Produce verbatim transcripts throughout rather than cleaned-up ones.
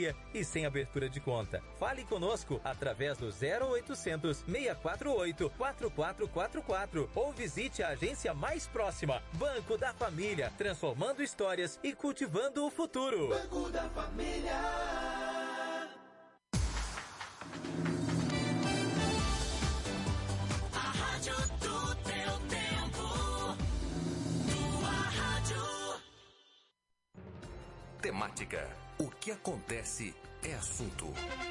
e sem abertura de conta. Fale conosco através do zero oitocentos, seis quatro oito, quatro quatro quatro quatro ou visite a agência mais próxima. Banco da Família, transformando histórias e cultivando o futuro. Banco da Família. A rádio do teu tempo. Tua rádio. Temática. O que acontece é assunto.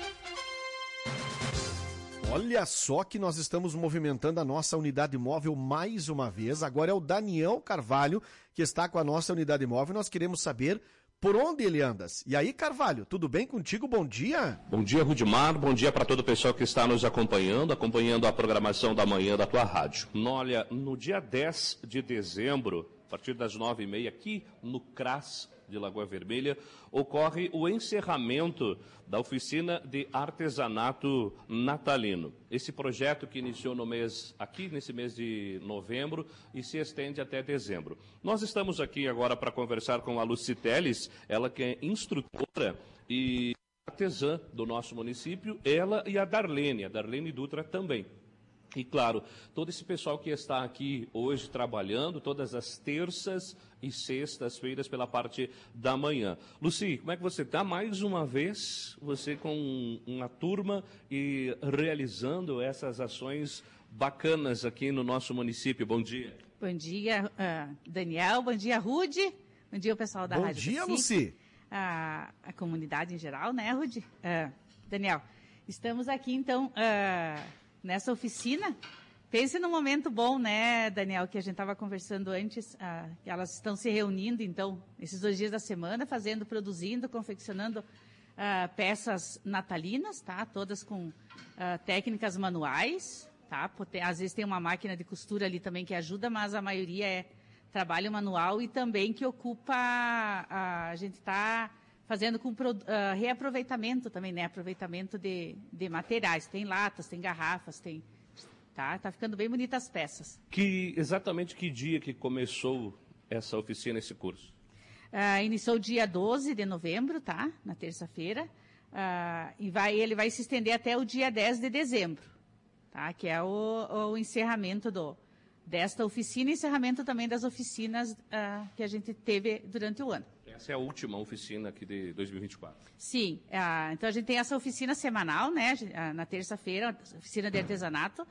Olha só que nós estamos movimentando a nossa unidade móvel mais uma vez. Agora é o Daniel Carvalho que está com a nossa unidade móvel. Nós queremos saber por onde ele anda. E aí, Carvalho, tudo bem contigo? Bom dia. Bom dia, Rudimar. Bom dia para todo o pessoal que está nos acompanhando, acompanhando a programação da manhã da tua rádio. Olha, no dia dez de dezembro, a partir das nove e meia, aqui no CRAS de Lagoa Vermelha, ocorre o encerramento da oficina de artesanato natalino. Esse projeto que iniciou no mês, aqui nesse mês de novembro e se estende até dezembro. Nós estamos aqui agora para conversar com a Lucy Teles, ela que é instrutora e artesã do nosso município, ela e a Darlene, a Darlene Dutra também. E claro, todo esse pessoal que está aqui hoje trabalhando, todas as terças e sextas-feiras pela parte da manhã. Lucy, como é que você está? Mais uma vez, você com uma turma e realizando essas ações bacanas aqui no nosso município. Bom dia. Bom dia, uh, Daniel. Bom dia, Rude. Bom dia, o pessoal da Bom Rádio dia, Cacique. Lucy. A, a comunidade em geral, né, Rude? Uh, Daniel, estamos aqui, então... Uh, nessa oficina. Pense num momento bom, né, Daniel, que a gente estava conversando antes, ah, que elas estão se reunindo, então, esses dois dias da semana, fazendo, produzindo, confeccionando ah, peças natalinas, tá? Todas com ah, técnicas manuais, tá? Às vezes tem uma máquina de costura ali também que ajuda, mas a maioria é trabalho manual e também que ocupa, a, a gente está fazendo com uh, reaproveitamento também, né? Aproveitamento de, de materiais. Tem latas, tem garrafas, tem... Tá? Tá ficando bem bonitas as peças. Que, exatamente que dia que começou essa oficina, esse curso? Uh, iniciou dia doze de novembro, tá? Na terça-feira. Uh, e vai, ele vai se estender até o dia dez de dezembro, tá? Que é o, o encerramento do, desta oficina e encerramento também das oficinas uh, que a gente teve durante o ano. Essa é a última oficina aqui de dois mil e vinte e quatro. Sim, uh, então a gente tem essa oficina semanal, né, uh, na terça-feira, oficina de artesanato,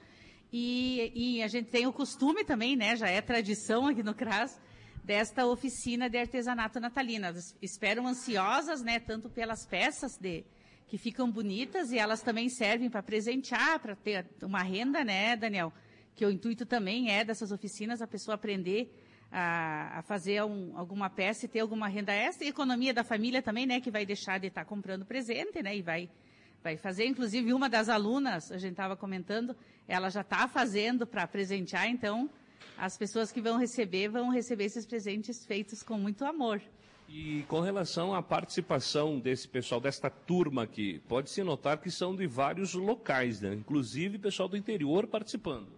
e, e a gente tem o costume também, né, já é tradição aqui no CRAS, desta oficina de artesanato natalina. Elas esperam ansiosas, né, tanto pelas peças de, que ficam bonitas, e elas também servem para presentear, para ter uma renda, né, Daniel? Que o intuito também é dessas oficinas a pessoa aprender a, a fazer um, alguma peça e ter alguma renda extra, e economia da família também, né, que vai deixar de estar comprando presente, né, e vai, vai fazer. Inclusive, uma das alunas, a gente estava comentando, ela já está fazendo para presentear, então as pessoas que vão receber, vão receber esses presentes feitos com muito amor. E com relação à participação desse pessoal, desta turma aqui, pode-se notar que são de vários locais, né, inclusive pessoal do interior participando.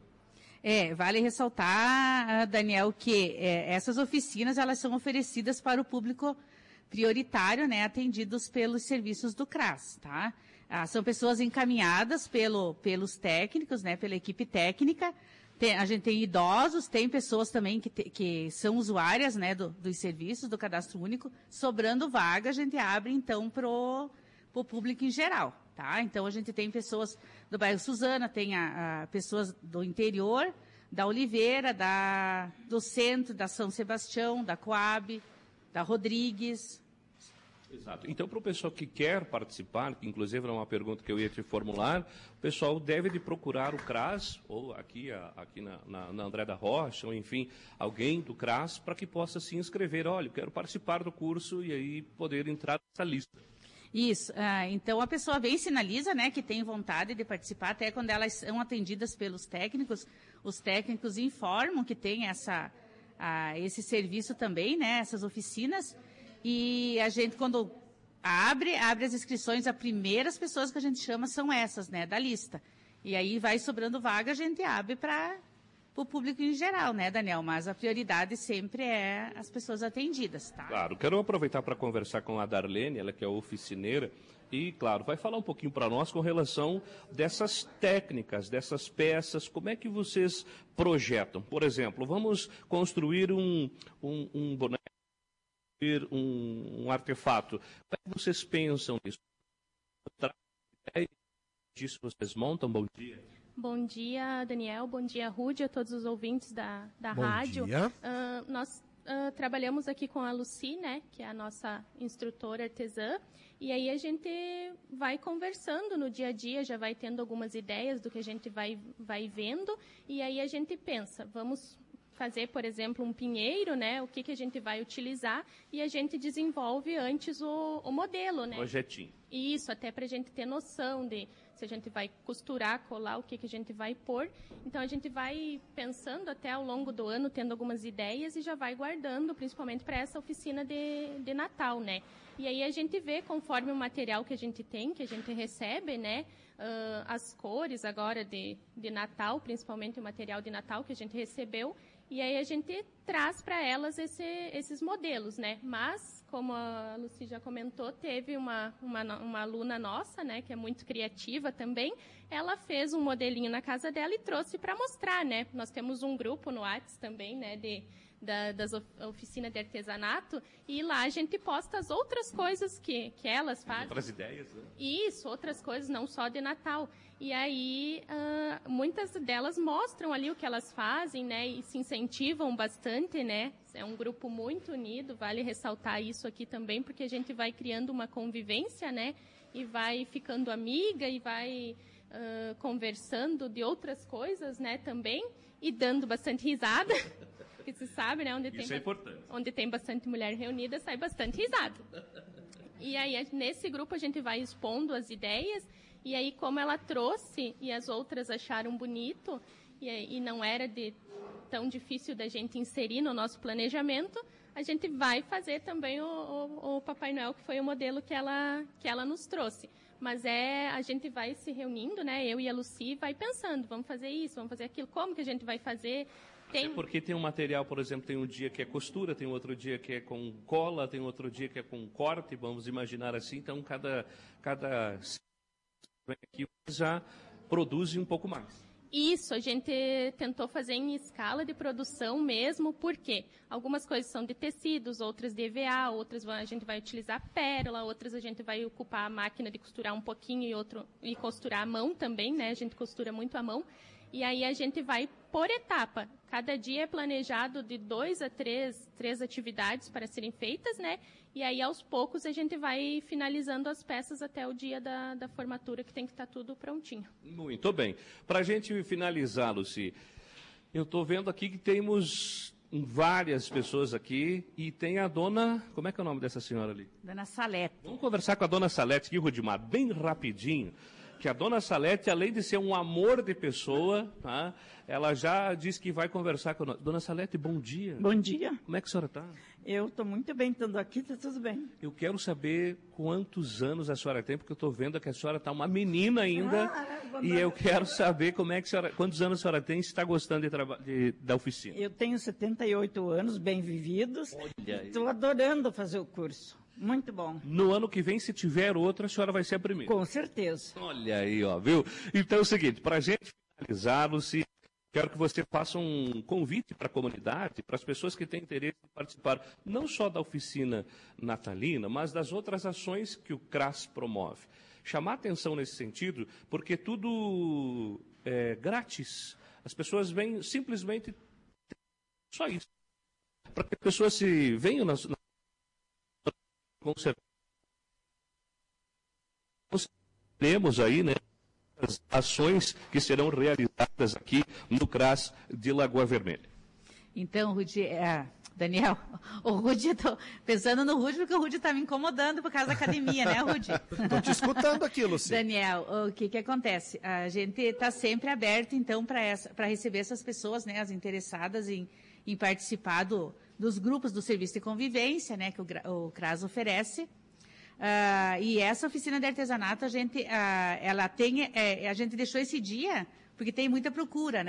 É, vale ressaltar, Daniel, que é, essas oficinas, elas são oferecidas para o público prioritário, né, atendidos pelos serviços do CRAS, tá? Ah, são pessoas encaminhadas pelo, pelos técnicos, né, pela equipe técnica. Tem, a gente tem idosos, tem pessoas também que, te, que são usuárias, né, do, dos serviços do Cadastro Único. Sobrando vaga, a gente abre, então, pro, pro público em geral. Tá? Então, a gente tem pessoas do bairro Suzana, tem a, a pessoas do interior, da Oliveira, da, do centro, da São Sebastião, da Coab, da Rodrigues. Exato. Então, para o pessoal que quer participar, que inclusive era uma pergunta que eu ia te formular, o pessoal deve de procurar o CRAS, ou aqui, aqui na, na, na André da Rocha, ou enfim, alguém do CRAS, para que possa se inscrever. Olha, eu quero participar do curso e aí poder entrar nessa lista. Isso, ah, então a pessoa vem e sinaliza, né, que tem vontade de participar, até quando elas são atendidas pelos técnicos, os técnicos informam que tem essa, ah, esse serviço também, né, essas oficinas, e a gente quando abre, abre as inscrições, as primeiras pessoas que a gente chama são essas, né, da lista, e aí vai sobrando vaga, a gente abre para para o público em geral, né, Daniel? Mas a prioridade sempre é as pessoas atendidas, tá? Claro, quero aproveitar para conversar com a Darlene, ela que é oficineira, e, claro, vai falar um pouquinho para nós com relação dessas técnicas, dessas peças, como é que vocês projetam? Por exemplo, vamos construir um, um, um boneco, um, um artefato. Como é que vocês pensam nisso? Disso vocês montam? Bom dia. Bom dia, Daniel. Bom dia, Rudy, a todos os ouvintes da, da Bom rádio. dia. Uh, nós uh, trabalhamos aqui com a Lucy, né, que é a nossa instrutora artesã, e aí a gente vai conversando no dia a dia, já vai tendo algumas ideias do que a gente vai, vai vendo, e aí a gente pensa, vamos fazer, por exemplo, um pinheiro, né, o que, que a gente vai utilizar, e a gente desenvolve antes o, o modelo, né? Projetinho. Isso, até para a gente ter noção de se a gente vai costurar, colar, o que, que a gente vai pôr. Então, a gente vai pensando até ao longo do ano, tendo algumas ideias e já vai guardando, principalmente para essa oficina de, de Natal, né? E aí a gente vê, conforme o material que a gente tem, que a gente recebe, né? Uh, as cores agora de, de Natal, principalmente o material de Natal que a gente recebeu, e aí a gente traz para elas esse, esses modelos, né? Mas, como a Lucy já comentou, teve uma, uma, uma aluna nossa, né, que é muito criativa também, ela fez um modelinho na casa dela e trouxe para mostrar, né? Nós temos um grupo no WhatsApp também, né, de, da, das oficinas de artesanato, e lá a gente posta as outras coisas que, que elas fazem. Outras ideias, né? Isso, outras coisas, não só de Natal. E aí, uh, muitas delas mostram ali o que elas fazem, né, e se incentivam bastante, né? É um grupo muito unido, vale ressaltar isso aqui também, porque a gente vai criando uma convivência, né, e vai ficando amiga e vai uh, conversando de outras coisas, né, também, e dando bastante risada. Que se sabe, né? Onde Isso tem, é importante. Onde tem bastante mulher reunida, sai bastante risada. E aí, nesse grupo, a gente vai expondo as ideias, e aí, como ela trouxe, e as outras acharam bonito, e, e não era de, tão difícil da gente inserir no nosso planejamento, a gente vai fazer também o, o, o Papai Noel, que foi o modelo que ela, que ela nos trouxe. Mas é, a gente vai se reunindo, né? Eu e a Lucy vai pensando, vamos fazer isso, vamos fazer aquilo, como que a gente vai fazer... Tem... É porque tem um material, por exemplo, tem um dia que é costura, tem outro dia que é com cola, tem outro dia que é com corte, vamos imaginar assim. Então, cada, cada aqui já produz um pouco mais. Isso, a gente tentou fazer em escala de produção mesmo, porque algumas coisas são de tecidos, outras de E V A, outras a gente vai utilizar pérola, outras a gente vai ocupar a máquina de costurar um pouquinho e, outro, e costurar à mão também, né? A gente costura muito à mão. E aí a gente vai por etapa. Cada dia é planejado de dois a três, três atividades para serem feitas, né? E aí, aos poucos, a gente vai finalizando as peças até o dia da, da formatura, que tem que estar tudo prontinho. Muito bem. Para a gente finalizar, Lucy, eu estou vendo aqui que temos várias pessoas aqui e tem a dona... Como é que é o nome dessa senhora ali? Dona Salete. Vamos conversar com a dona Salete aqui, Rudimar, bem rapidinho. Que a dona Salete, além de ser um amor de pessoa, tá, ela já disse que vai conversar com a dona Salete. Bom dia. Bom dia. Como é que a senhora está? Eu estou muito bem, estando aqui, está tudo bem. Eu quero saber quantos anos a senhora tem, porque eu estou vendo que a senhora está uma menina ainda. Ah, e eu quero saber como é que a senhora, quantos anos a senhora tem e se está gostando de de, da oficina. Eu tenho setenta e oito anos, bem vividos. Estou adorando fazer o curso. Muito bom. No ano que vem, se tiver outra, a senhora vai ser a primeira. Com certeza. Olha aí, ó, viu? Então é o seguinte, para a gente finalizar, Lucy, quero que você faça um convite para a comunidade, para as pessoas que têm interesse em participar, não só da oficina natalina, mas das outras ações que o CRAS promove. Chamar atenção nesse sentido, porque tudo é grátis. As pessoas vêm simplesmente só isso. Para que as pessoas se venham nas... Com certeza. Temos aí, né, as ações que serão realizadas aqui no CRAS de Lagoa Vermelha. Então, Rudy, é, Daniel, o Rudy, tô pensando no Rudy porque o Rudy está me incomodando por causa da academia, né, Rudy? Estou te escutando aqui, Lucy. Daniel, o que que acontece? A gente está sempre aberto, então, para receber essas pessoas, né, as interessadas em, em participar do, dos grupos do serviço de convivência, né, que o, o CRAS oferece. Uh, e essa oficina de artesanato, a gente, uh, ela tem, é, a gente deixou esse dia porque tem muita procura, né?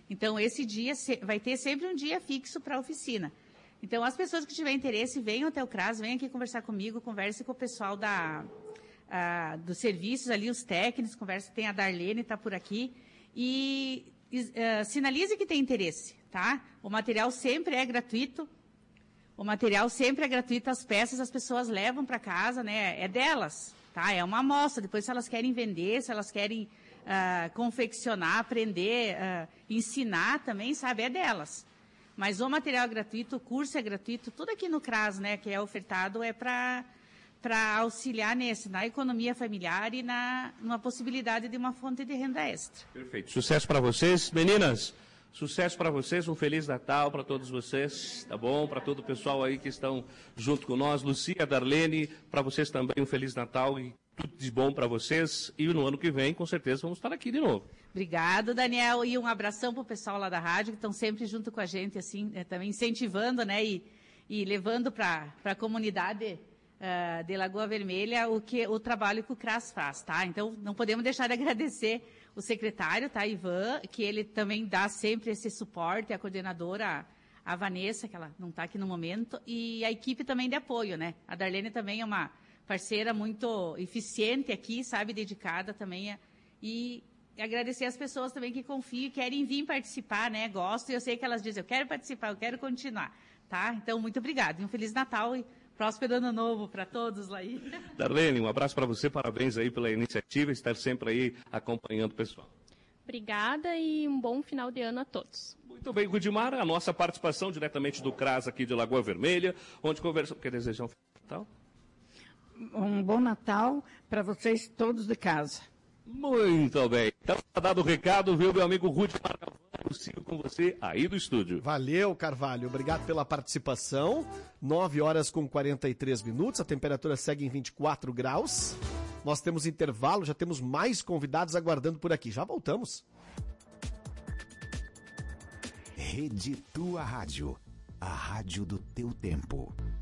Então, esse dia se, vai ter sempre um dia fixo para a oficina. Então, as pessoas que tiverem interesse, venham até o CRAS, venham aqui conversar comigo, converse com o pessoal da, a, dos serviços ali, os técnicos, converse, tem a Darlene, está por aqui, e uh, sinalize que tem interesse, tá? O material sempre é gratuito, o material sempre é gratuito, as peças as pessoas levam para casa, né? É delas, tá? É uma amostra, depois se elas querem vender, se elas querem uh, confeccionar, aprender, uh, ensinar também, sabe? É delas. Mas o material é gratuito, o curso é gratuito, tudo aqui no CRAS, né, que é ofertado, é para para auxiliar nesse, na economia familiar e na numa possibilidade de uma fonte de renda extra. Perfeito. Sucesso para vocês. Meninas, sucesso para vocês, um Feliz Natal para todos vocês, tá bom? Para todo o pessoal aí que estão junto com nós. Lucia, Darlene, para vocês também um Feliz Natal e tudo de bom para vocês. E no ano que vem, com certeza, vamos estar aqui de novo. Obrigado, Daniel, e um abração para o pessoal lá da rádio, que estão sempre junto com a gente, assim, é, também incentivando, né, e, e levando para a comunidade uh, de Lagoa Vermelha o, que, o trabalho que o CRAS faz, tá? Então, não podemos deixar de agradecer o secretário, tá, Ivan, que ele também dá sempre esse suporte, a coordenadora, a Vanessa, que ela não está aqui no momento, e a equipe também de apoio, né? A Darlene também é uma parceira muito eficiente aqui, sabe, dedicada também, a, e... E agradecer as pessoas também que confiam e querem vir participar, né? Gostam, e eu sei que elas dizem, eu quero participar, eu quero continuar, tá? Então, muito obrigada. E um Feliz Natal e próspero Ano Novo para todos lá aí. Darlene, um abraço para você, parabéns aí pela iniciativa, estar sempre aí acompanhando o pessoal. Obrigada e um bom final de ano a todos. Muito bem, Gudimar, a nossa participação diretamente do CRAS aqui de Lagoa Vermelha, onde conversamos... Quer desejar um Feliz Natal? Um bom Natal para vocês todos de casa. Muito bem. Então, tá dado o recado, viu, meu amigo Rudy Marcavão? Eu sigo com você aí do estúdio. Valeu, Carvalho. Obrigado pela participação. nove horas com quarenta e três minutos. A temperatura segue em vinte e quatro graus. Nós temos intervalo, já temos mais convidados aguardando por aqui. Já voltamos. Rede Tua Rádio. A rádio do teu tempo.